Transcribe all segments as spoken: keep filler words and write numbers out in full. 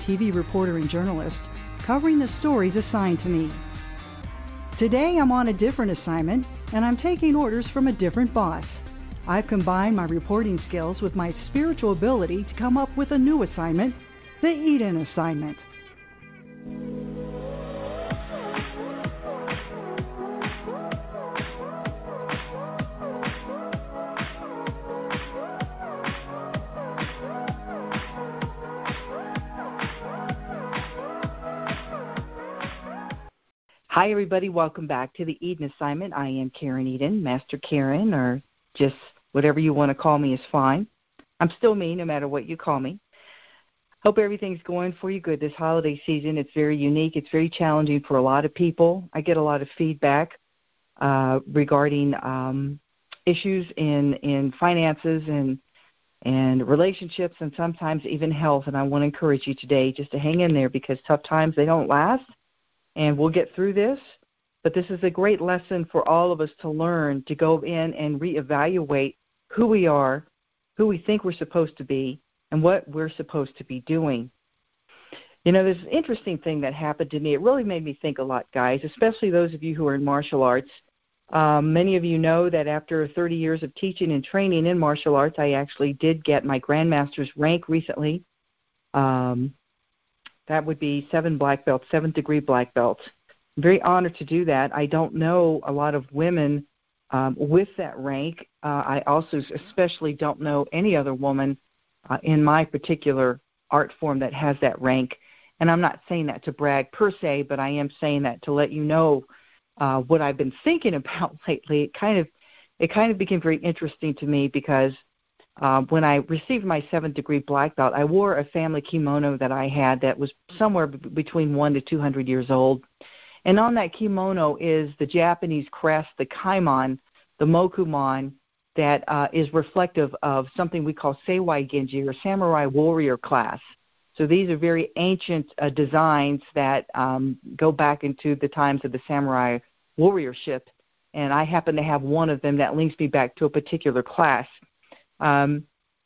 T V reporter and journalist, covering the stories assigned to me. Today I'm on a different assignment, and I'm taking orders from a different boss. I've combined my reporting skills with my spiritual ability to come up with a new assignment, the Eden Assignment. Hi, everybody. Welcome back to the Eden Assignment. I am Karen Eden, Master Karen, or just whatever you want to call me is fine. I'm still me, no matter what you call me. Hope everything's going for you good this holiday season. It's very unique. It's very challenging for a lot of people. I get a lot of feedback uh, regarding um, issues in, in finances and and relationships and sometimes even health. And I want to encourage you today just to hang in there, because tough times, they don't last. And we'll get through this, but this is a great lesson for all of us to learn, to go in and reevaluate who we are, who we think we're supposed to be, and what we're supposed to be doing. You know, there's an interesting thing that happened to me. It really made me think a lot, guys, especially those of you who are in martial arts. Um, many of you know that after thirty years of teaching and training in martial arts, I actually did get my Grandmaster's rank recently. Um That would be seven black belts, seventh degree black belts. I'm very honored to do that. I don't know a lot of women um, with that rank. Uh, I also especially don't know any other woman uh, in my particular art form that has that rank. And I'm not saying that to brag per se, but I am saying that to let you know uh, what I've been thinking about lately. It kind of, it kind of became very interesting to me because Uh, when I received my seventh degree black belt, I wore a family kimono that I had that was somewhere b- between one to two hundred years old. And on that kimono is the Japanese crest, the kaimon, the mokumon, that uh, is reflective of something we call Seiwai Genji, or samurai warrior class. So these are very ancient uh, designs that um, go back into the times of the samurai warriorship. And I happen to have one of them that links me back to a particular class. Um,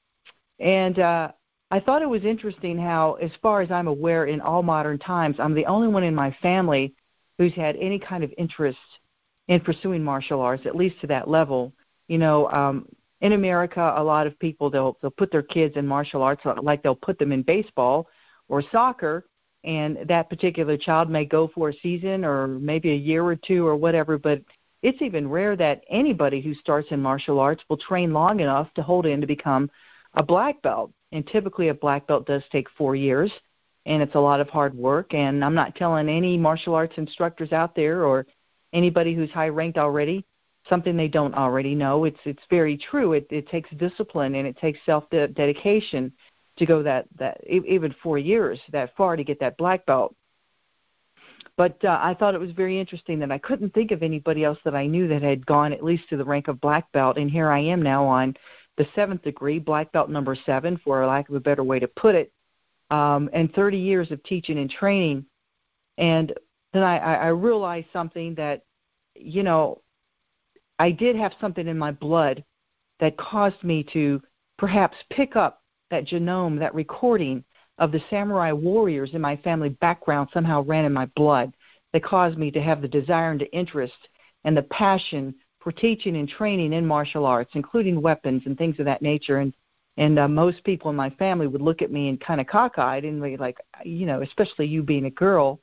and uh, I thought it was interesting how, as far as I'm aware, in all modern times, I'm the only one in my family who's had any kind of interest in pursuing martial arts, at least to that level. You know, um, in America, a lot of people, they'll, they'll put their kids in martial arts like they'll put them in baseball or soccer, and that particular child may go for a season or maybe a year or two or whatever, but it's even rare that anybody who starts in martial arts will train long enough to hold in to become a black belt. And typically a black belt does take four years, and it's a lot of hard work. And I'm not telling any martial arts instructors out there or anybody who's high-ranked already something they don't already know. It's it's very true. It, it takes discipline, and it takes self-dedication to go that, that even four years that far to get that black belt. But uh, I thought it was very interesting that I couldn't think of anybody else that I knew that had gone at least to the rank of black belt. And here I am now on the seventh degree, black belt number seven, for lack of a better way to put it, um, and thirty years of teaching and training. And then I, I realized something that, you know, I did have something in my blood that caused me to perhaps pick up that genome, that recording of the samurai warriors in my family background somehow ran in my blood, that caused me to have the desire and the interest and the passion for teaching and training in martial arts, including weapons and things of that nature. And and uh, most people in my family would look at me and kind of cockeyed and be like, you know, especially you being a girl,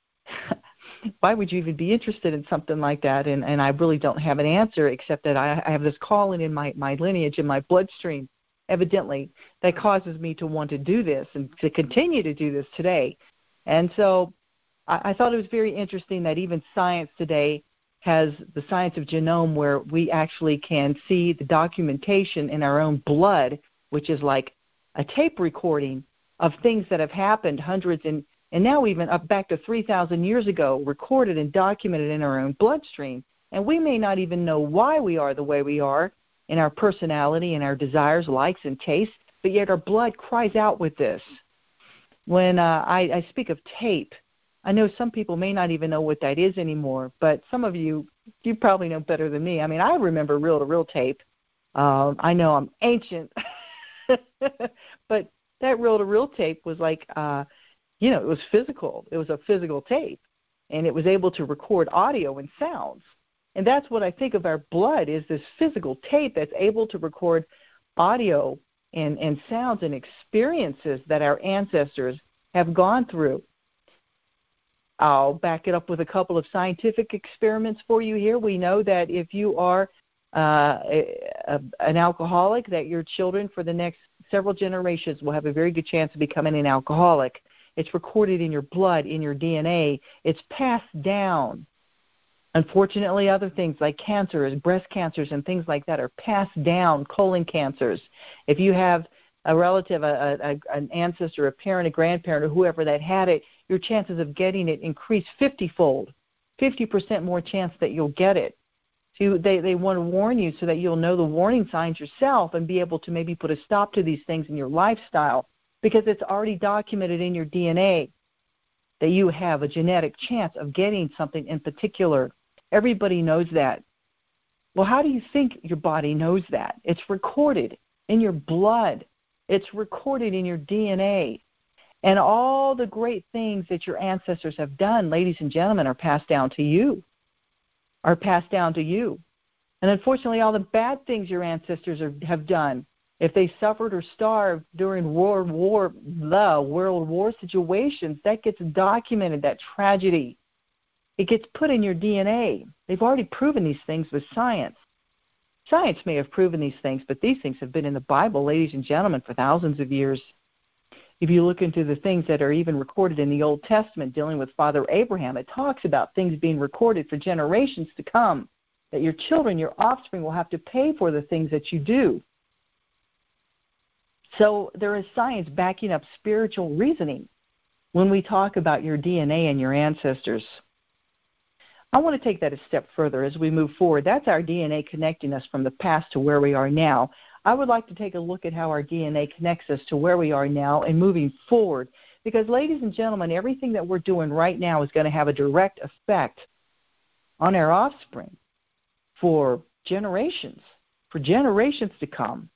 why would you even be interested in something like that? And, and I really don't have an answer, except that I, I have this calling in my, my lineage, in my bloodstream, evidently, that causes me to want to do this and to continue to do this today. And so I, I thought it was very interesting that even science today has the science of genome, where we actually can see the documentation in our own blood, which is like a tape recording of things that have happened hundreds and, and now even up back to three thousand years ago, recorded and documented in our own bloodstream. And we may not even know why we are the way we are in our personality and our desires, likes, and tastes, but yet our blood cries out with this. When uh, I, I speak of tape, I know some people may not even know what that is anymore, but some of you, you probably know better than me. I mean, I remember reel-to-reel tape. Uh, I know I'm ancient, but that reel-to-reel tape was like uh, you know, it was physical. It was a physical tape, and it was able to record audio and sounds. And that's what I think of our blood, is this physical tape that's able to record audio and, and sounds and experiences that our ancestors have gone through. I'll back it up with a couple of scientific experiments for you here. We know that if you are uh, a, a, an alcoholic, that your children for the next several generations will have a very good chance of becoming an alcoholic. It's recorded in your blood, in your D N A. It's passed down. Unfortunately, other things like cancers, breast cancers, and things like that are passed down, colon cancers. If you have a relative, a, a, an ancestor, a parent, a grandparent, or whoever that had it, your chances of getting it increase fifty-fold, fifty percent more chance that you'll get it. So they, they want to warn you so that you'll know the warning signs yourself and be able to maybe put a stop to these things in your lifestyle, because it's already documented in your D N A that you have a genetic chance of getting something in particular. Everybody knows that. Well, how do you think your body knows that? It's recorded in your blood. It's recorded in your D N A. And all the great things that your ancestors have done, ladies and gentlemen, are passed down to you, are passed down to you. And unfortunately, all the bad things your ancestors are, have done, if they suffered or starved during World War, the World War situations, that gets documented, that tragedy. It gets put in your D N A. They've already proven these things with science. Science may have proven these things, but these things have been in the Bible, ladies and gentlemen, for thousands of years. If you look into the things that are even recorded in the Old Testament dealing with Father Abraham, it talks about things being recorded for generations to come, that your children, your offspring will have to pay for the things that you do. So there is science backing up spiritual reasoning when we talk about your D N A and your ancestors. I want to take that a step further as we move forward. That's our D N A connecting us from the past to where we are now. I would like to take a look at how our D N A connects us to where we are now and moving forward. Because, ladies and gentlemen, everything that we're doing right now is going to have a direct effect on our offspring for generations, for generations to come.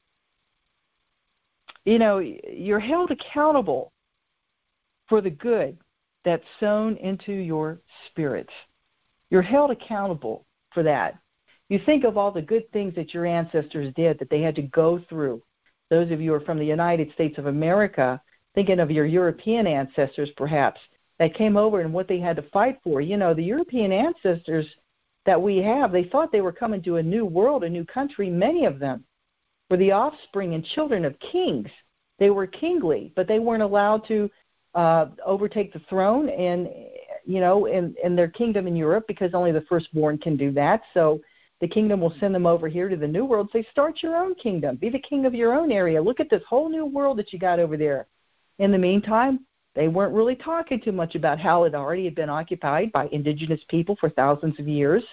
You know, you're held accountable for the good that's sown into your spirit. You're held accountable for that. You think of all the good things that your ancestors did that they had to go through. Those of you who are from the United States of America, thinking of your European ancestors perhaps, that came over and what they had to fight for. You know, the European ancestors that we have, they thought they were coming to a new world, a new country. Many of them were the offspring and children of kings. They were kingly, but they weren't allowed to uh, overtake the throne and, you know, in, in their kingdom in Europe, because only the firstborn can do that. So the kingdom will send them over here to the New World, say, start your own kingdom. Be the king of your own area. Look at this whole new world that you got over there. In the meantime, they weren't really talking too much about how it already had been occupied by indigenous people for thousands of years,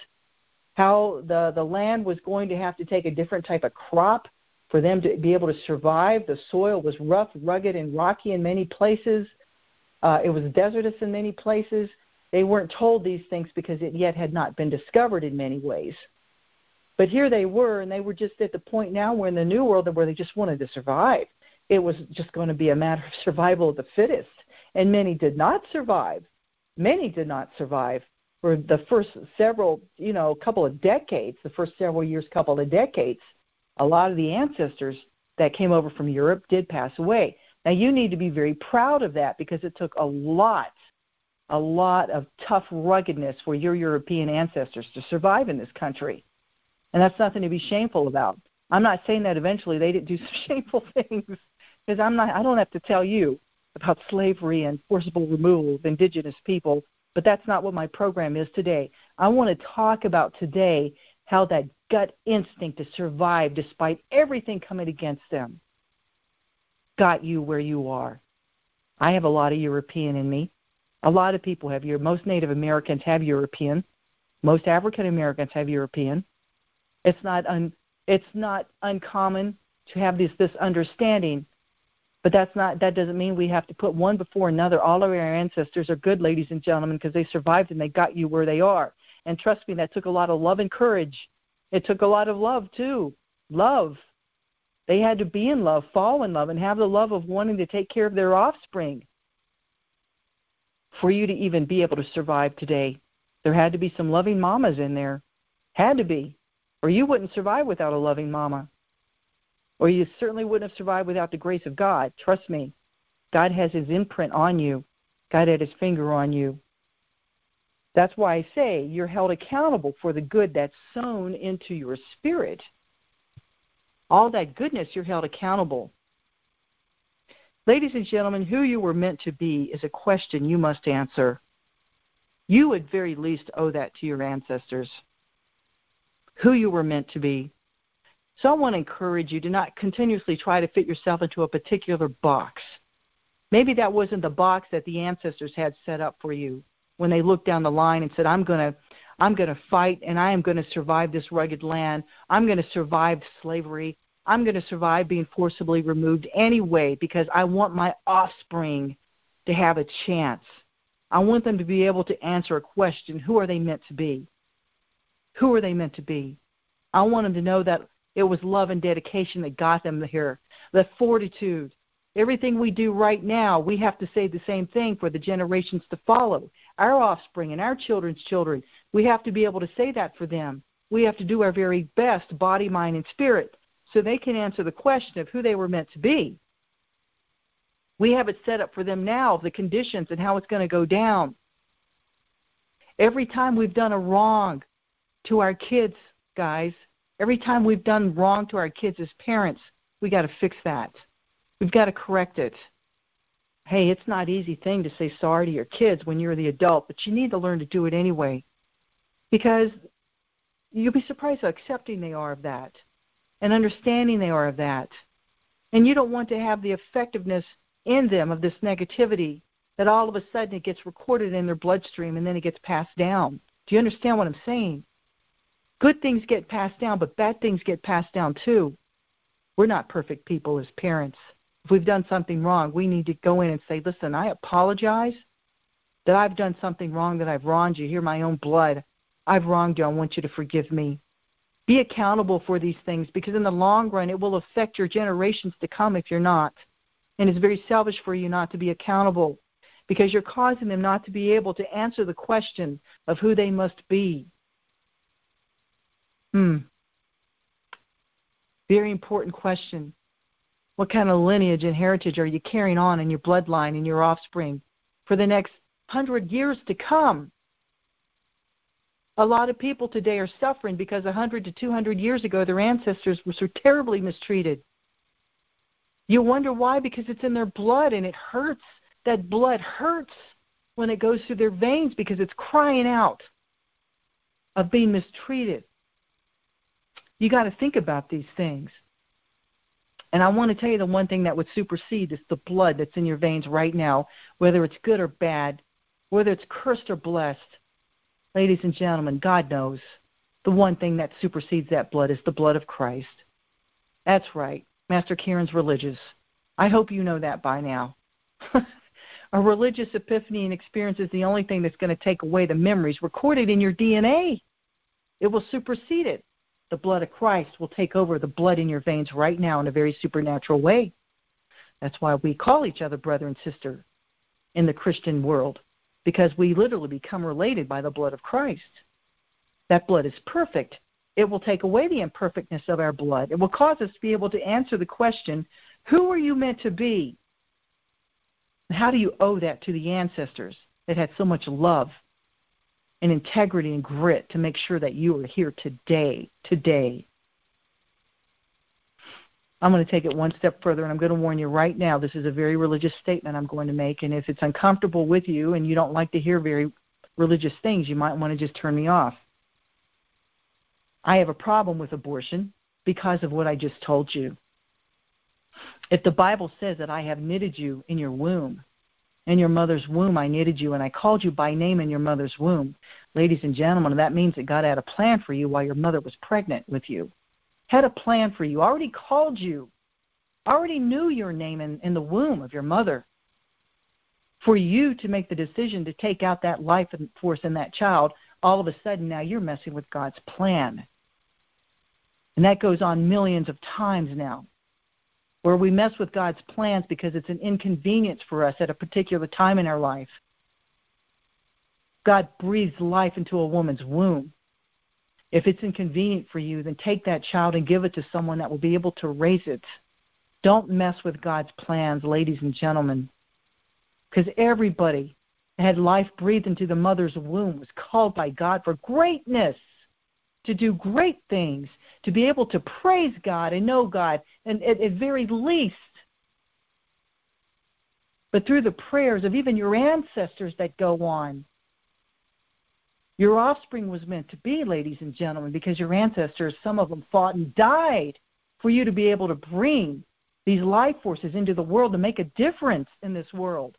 how the, the land was going to have to take a different type of crop for them to be able to survive. The soil was rough, rugged, and rocky in many places. Uh, it was desertous in many places. They weren't told these things because it yet had not been discovered in many ways. But here they were, and they were just at the point now where in the New World where they just wanted to survive. It was just going to be a matter of survival of the fittest. And many did not survive. Many did not survive for the first several, you know, couple of decades, the first several years, couple of decades. A lot of the ancestors that came over from Europe did pass away. Now, you need to be very proud of that, because it took a lot, a lot of tough ruggedness for your European ancestors to survive in this country. And that's nothing to be shameful about. I'm not saying that eventually they didn't do some shameful things, because I'm not. I don't have to tell you about slavery and forcible removal of indigenous people, but that's not what my program is today. I want to talk about today how that gut instinct to survive despite everything coming against them got you where you are. I have a lot of European in me. A lot of people have European. Most Native Americans have European. Most African Americans have European. It's not un, it's not uncommon to have this this understanding, but that's not that doesn't mean we have to put one before another. All of our ancestors are good, ladies and gentlemen, because they survived and they got you where they are. And trust me, that took a lot of love and courage. It took a lot of love too. Love. They had to be in love, fall in love, and have the love of wanting to take care of their offspring. for you to even be able to survive today. There had to be some loving mamas in there. Had to be. Or you wouldn't survive without a loving mama. Or you certainly wouldn't have survived without the grace of God. Trust me. God has his imprint on you. God had his finger on you. That's why I say you're held accountable for the good that's sown into your spirit. All that goodness, you're held accountable. Ladies and gentlemen, who you were meant to be is a question you must answer. You at very least owe that to your ancestors. Who you were meant to be. So I want to encourage you to not continuously try to fit yourself into a particular box. Maybe that wasn't the box that the ancestors had set up for you when they looked down the line and said, I'm going to I'm going to fight and I am going to survive this rugged land. I'm going to survive slavery. I'm going to survive being forcibly removed anyway because I want my offspring to have a chance. I want them to be able to answer a question. Who are they meant to be? Who are they meant to be? I want them to know that it was love and dedication that got them here, the fortitude. Everything we do right now, we have to say the same thing for the generations to follow. Our offspring and our children's children, we have to be able to say that for them. We have to do our very best, body, mind, and spirit, so they can answer the question of who they were meant to be. We have it set up for them now, the conditions and how it's going to go down. Every time we've done a wrong to our kids, guys, every time we've done wrong to our kids as parents, we got to fix that. We've got to correct it. Hey, it's not an easy thing to say sorry to your kids when you're the adult, but you need to learn to do it anyway, because you'll be surprised how accepting they are of that and understanding they are of that. And you don't want to have the effectiveness in them of this negativity that all of a sudden it gets recorded in their bloodstream and then it gets passed down. Do you understand what I'm saying? Good things get passed down, but bad things get passed down too. We're not perfect people as parents. If we've done something wrong, we need to go in and say, listen, I apologize that I've done something wrong, that I've wronged you. Hear my own blood. I've wronged you. I want you to forgive me. Be accountable for these things, because in the long run, it will affect your generations to come if you're not. And it's very selfish for you not to be accountable, because you're causing them not to be able to answer the question of who they must be. Hmm. Very important question. What kind of lineage and heritage are you carrying on in your bloodline and your offspring for the next hundred years to come? A lot of people today are suffering because a hundred to two hundred years ago, their ancestors were so terribly mistreated. You wonder why? Because it's in their blood, and it hurts. That blood hurts when it goes through their veins because it's crying out of being mistreated. You got to think about these things. And I want to tell you the one thing that would supersede is the blood that's in your veins right now, whether it's good or bad, whether it's cursed or blessed. Ladies and gentlemen, God knows the one thing that supersedes that blood is the blood of Christ. That's right. Master Karen's religious. I hope you know that by now. A religious epiphany and experience is the only thing that's going to take away the memories recorded in your D N A. It will supersede it. The blood of Christ will take over the blood in your veins right now in a very supernatural way. That's why we call each other brother and sister in the Christian world, because we literally become related by the blood of Christ. That blood is perfect. It will take away the imperfectness of our blood. It will cause us to be able to answer the question, who are you meant to be? And how do you owe that to the ancestors that had so much love and integrity and grit to make sure that you are here today, today. I'm going to take it one step further, and I'm going to warn you right now, this is a very religious statement I'm going to make, and if it's uncomfortable with you and you don't like to hear very religious things, you might want to just turn me off. I have a problem with abortion because of what I just told you. If the Bible says that I have knitted you in your womb, in your mother's womb I knitted you, and I called you by name in your mother's womb. Ladies and gentlemen, that means that God had a plan for you while your mother was pregnant with you. Had a plan for you, already called you, already knew your name in, in the womb of your mother. For you to make the decision to take out that life force in that child, all of a sudden now you're messing with God's plan. And that goes on millions of times now, where we mess with God's plans because it's an inconvenience for us at a particular time in our life. God breathes life into a woman's womb. If it's inconvenient for you, then take that child and give it to someone that will be able to raise it. Don't mess with God's plans, ladies and gentlemen, because everybody that had life breathed into the mother's womb was called by God for greatness, to do great things, to be able to praise God and know God, and at, at very least. But through the prayers of even your ancestors that go on, your offspring was meant to be, ladies and gentlemen, because your ancestors, some of them fought and died for you to be able to bring these life forces into the world to make a difference in this world.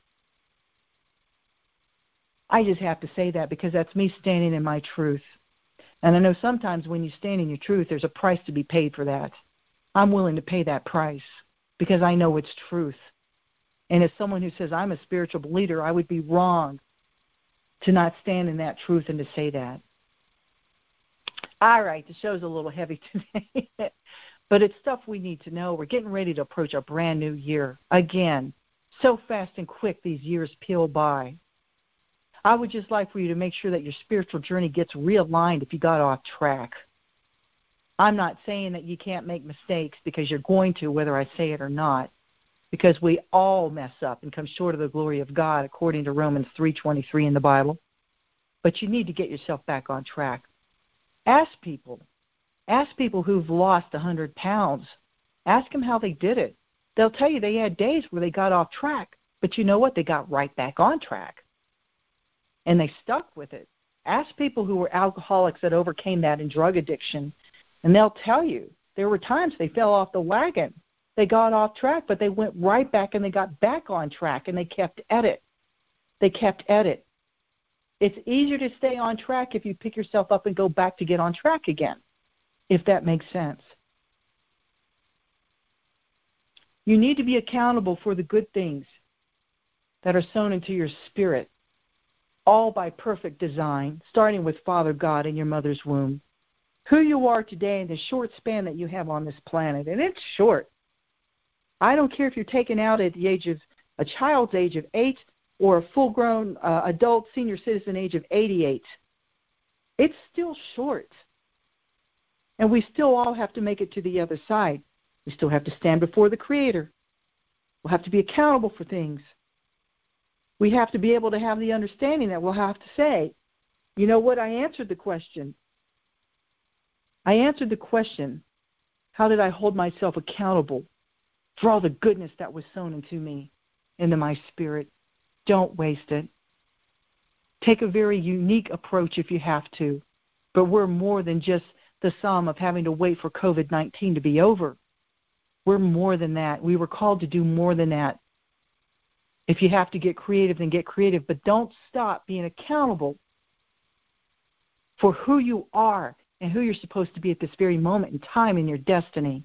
I just have to say that because that's me standing in my truth. And I know sometimes when you stand in your truth, there's a price to be paid for that. I'm willing to pay that price because I know it's truth. And as someone who says I'm a spiritual leader, I would be wrong to not stand in that truth and to say that. All right, the show's a little heavy today, but it's stuff we need to know. We're getting ready to approach a brand new year. Again, so fast and quick these years peel by. I would just like for you to make sure that your spiritual journey gets realigned if you got off track. I'm not saying that you can't make mistakes because you're going to, whether I say it or not, because we all mess up and come short of the glory of God, according to Romans three twenty-three in the Bible. But you need to get yourself back on track. Ask people. Ask people who've lost one hundred pounds. Ask them how they did it. They'll tell you they had days where they got off track, but you know what? They got right back on track, and they stuck with it. Ask people who were alcoholics that overcame that in drug addiction, and they'll tell you there were times they fell off the wagon. They got off track, but they went right back and they got back on track and they kept at it. They kept at it. It's easier to stay on track if you pick yourself up and go back to get on track again, if that makes sense. You need to be accountable for the good things that are sown into your spirit, all by perfect design, starting with Father God in your mother's womb. Who you are today in the short span that you have on this planet, and it's short. I don't care if you're taken out at the age of a child's age of eight or a full-grown uh, adult senior citizen age of eighty-eight. It's still short. And we still all have to make it to the other side. We still have to stand before the Creator. We'll have to be accountable for things. We have to be able to have the understanding that we'll have to say, you know what, I answered the question. I answered the question, how did I hold myself accountable for all the goodness that was sown into me, into my spirit? Don't waste it. Take a very unique approach if you have to, but we're more than just the sum of having to wait for covid nineteen to be over. We're more than that. We were called to do more than that. If you have to get creative, then get creative, but don't stop being accountable for who you are and who you're supposed to be at this very moment in time in your destiny.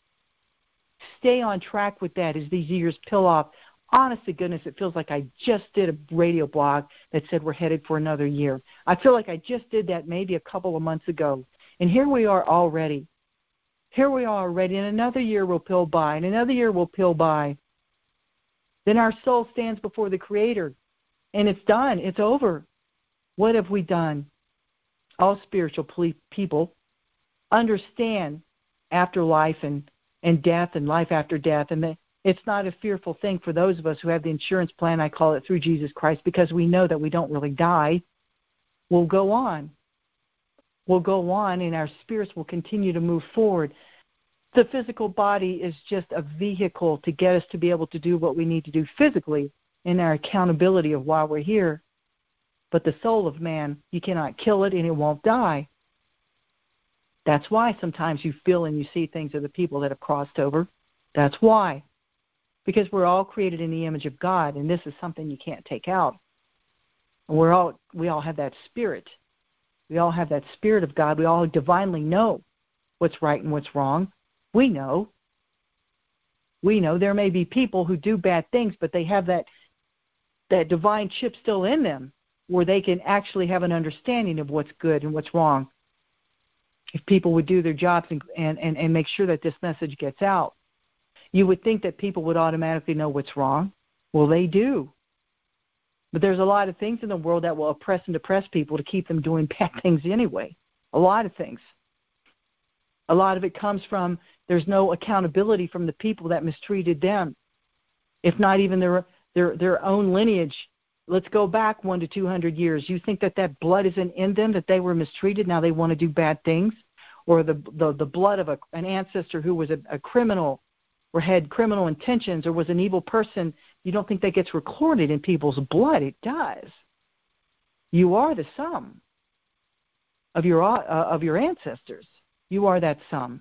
Stay on track with that as these years peel off. Honest to goodness, it feels like I just did a radio blog that said we're headed for another year. I feel like I just did that maybe a couple of months ago. And here we are already. Here we are already, and another year will peel by, and another year will peel by. Then our soul stands before the Creator, and it's done. It's over. What have we done? All spiritual people understand afterlife and, and death and life after death, and the, it's not a fearful thing for those of us who have the insurance plan, I call it, through Jesus Christ, because we know that we don't really die. We'll go on. We'll go on, and our spirits will continue to move forward. The physical body is just a vehicle to get us to be able to do what we need to do physically in our accountability of why we're here. But the soul of man, you cannot kill it, and it won't die. That's why sometimes you feel and you see things of the people that have crossed over. That's why. Because we're all created in the image of God, and this is something you can't take out. And we're all we all have that spirit. We all have that spirit of God. We all divinely know what's right and what's wrong. We know. We know there may be people who do bad things, but they have that that divine chip still in them where they can actually have an understanding of what's good and what's wrong. If people would do their jobs and, and, and, and make sure that this message gets out, you would think that people would automatically know what's wrong. Well, they do. But there's a lot of things in the world that will oppress and depress people to keep them doing bad things anyway. A lot of things. A lot of it comes from there's no accountability from the people that mistreated them, if not even their their their own lineage. Let's go back one to two hundred years. You think that that blood isn't in them, that they were mistreated, now they want to do bad things? Or the the, the blood of a, an ancestor who was a, a criminal or had criminal intentions or was an evil person, you don't think that gets recorded in people's blood? It does. You are the sum of your uh, of your ancestors. You are that sum.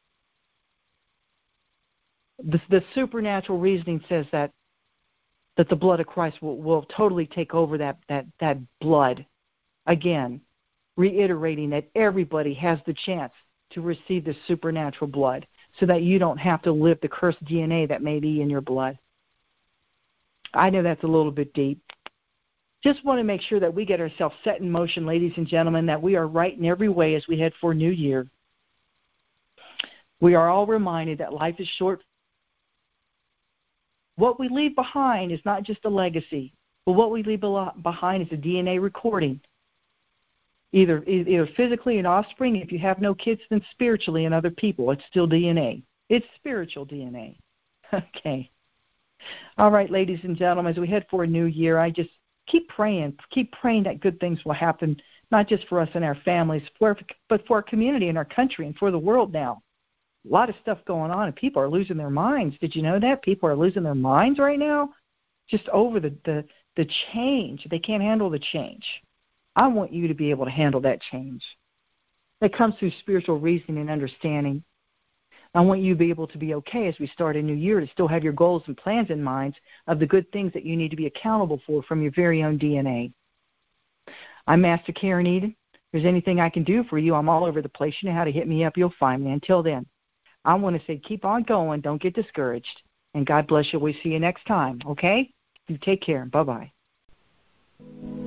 The, the supernatural reasoning says that that the blood of Christ will, will totally take over that, that, that blood. Again, reiterating that everybody has the chance to receive the supernatural blood so that you don't have to live the cursed D N A that may be in your blood. I know that's a little bit deep. Just want to make sure that we get ourselves set in motion, ladies and gentlemen, that we are right in every way as we head for a new year. We are all reminded that life is short. What we leave behind is not just a legacy, but what we leave behind is a D N A recording, either either physically in offspring. If you have no kids, then spiritually in other people. It's still D N A. It's spiritual D N A. Okay. All right, ladies and gentlemen, as we head for a new year, I just keep praying, keep praying that good things will happen, not just for us and our families, for, but for our community and our country and for the world now. A lot of stuff going on, and people are losing their minds. Did you know that? People are losing their minds right now just over the, the, the change. They can't handle the change. I want you to be able to handle that change. That comes through spiritual reasoning and understanding. I want you to be able to be okay as we start a new year, to still have your goals and plans in mind of the good things that you need to be accountable for from your very own D N A. I'm Master Karen Eden. If there's anything I can do for you, I'm all over the place. You know how to hit me up. You'll find me. Until then, I want to say keep on going. Don't get discouraged. And God bless you. We'll see you next time, okay? You take care. Bye-bye.